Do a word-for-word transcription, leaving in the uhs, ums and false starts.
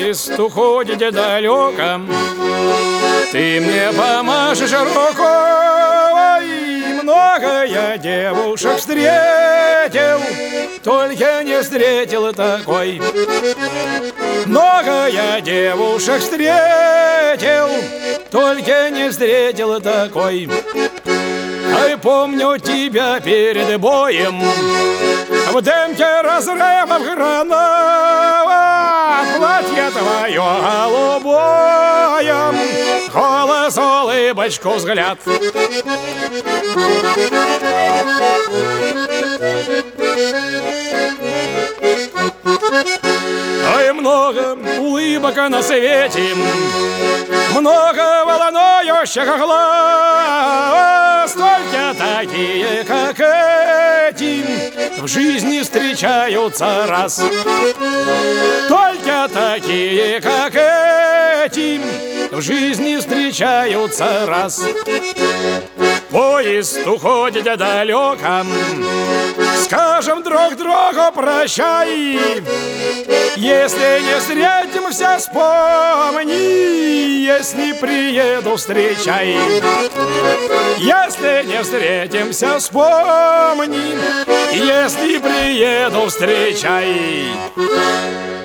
Поезд уходит далеко, ты мне помашешь рукой. Много я девушек встретил, только не встретил такой. Много я девушек встретил, только не встретил такой. Ай, помню тебя перед боем, в дымке разрывов гранат. Платье твое голубое, голос, улыбочку, взгляд. Ой, много улыбок на свете, много волнующих глаз. Только такие, как эти, в жизни встречаются раз. Только такие, как эти, в жизни встречаются раз. Поезд уходит далеко, скажем друг другу прощай. Если не встретимся, вспомни, если приеду, встречай. Если не встретимся, вспомни, если приеду, встречай.